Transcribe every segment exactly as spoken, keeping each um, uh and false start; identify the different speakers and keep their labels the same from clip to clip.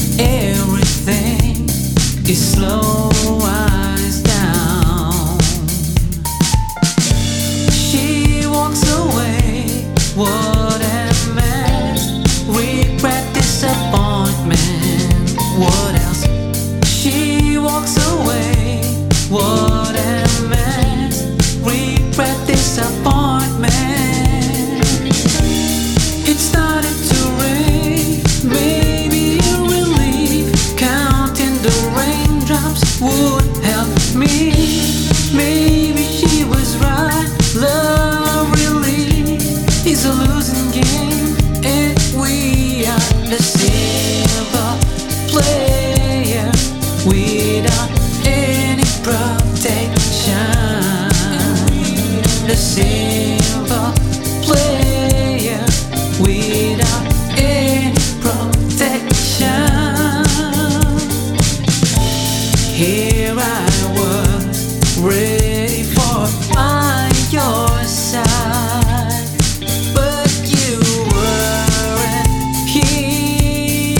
Speaker 1: Everything is slow eyes down. She walks away. What a mess. Regret, disappointment. What else? She walks away. What a mess. Regret, disappointment. It started to rain. Maybe a relief. Counting the raindrops would help me. Maybe she was right. Love really is a losing game, and we are the silver player without any protection. The silver player without any protection. Here I was, ready for by your side, but you weren't here.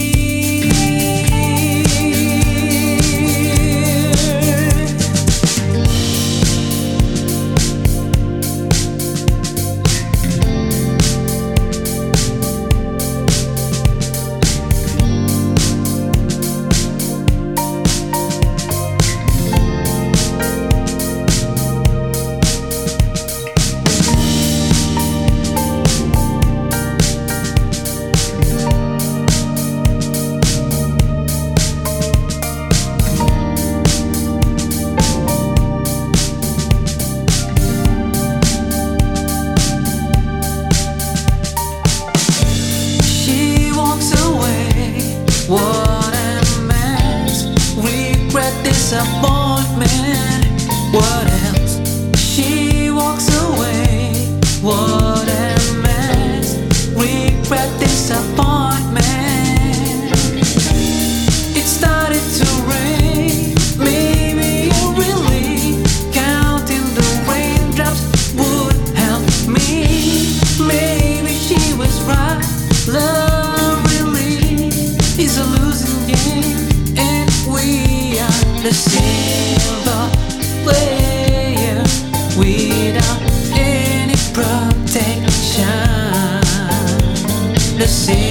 Speaker 1: What a mess. Regret, disappointment. What else? She walks away. What a mess. Regret, disappointment. It started to rain. Maybe a relief. Counting the raindrops would help me. Maybe she was right. Love is a losing game, and we are the silver player without any protection. The silver